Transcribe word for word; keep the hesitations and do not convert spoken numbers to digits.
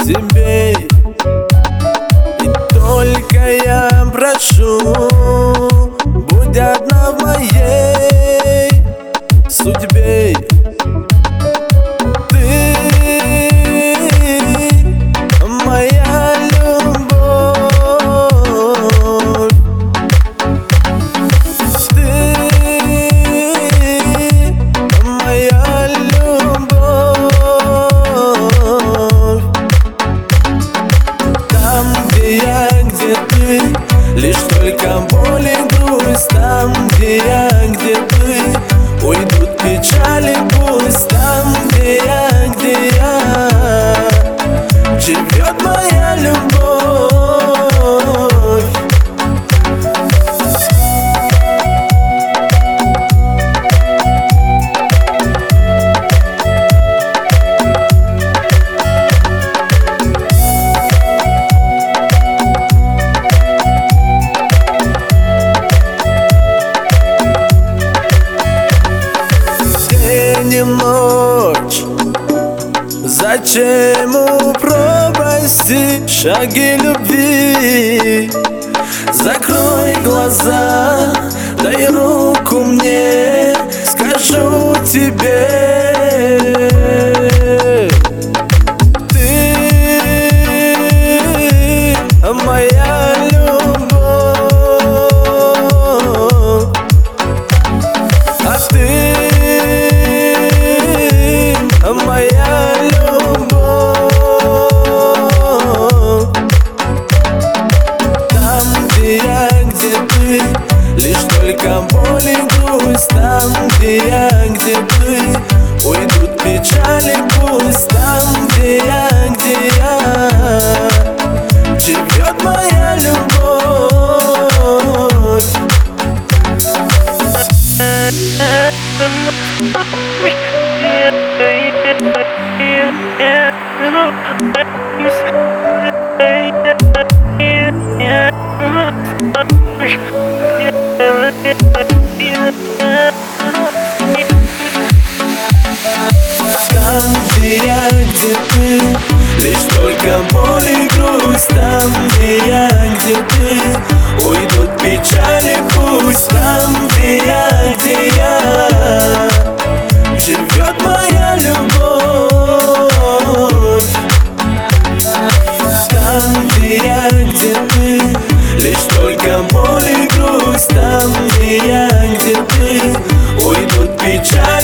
тебе, и только я прошу, будь одна в моей судьбе. Ты моя любовь, ты моя любовь. Там, где я, где ты, лишь только боль и грусть. Там, где я, где ты, уйдут печали пусть. Там, где я, где я, живет моя любовь. День и ночь, зачем пропасти шаги любви? Закрой глаза, дай руку мне, скажу тебе. Ты моя любовь, а ты моя любовь. Там, где я, где ты, лишь только боль и грусть. Там, где я, где ты, уйдут печали пусть. Там, где я, где я, живет моя любовь. Там, где я, где ты, лишь только боль и грусть. Там, где я, где ты, уйдут печали пусть. Там, где я, где я, живет моя любовь. Там, где я, где ты, лишь только боль и грусть. Там, где я, где ты, уйдут печали.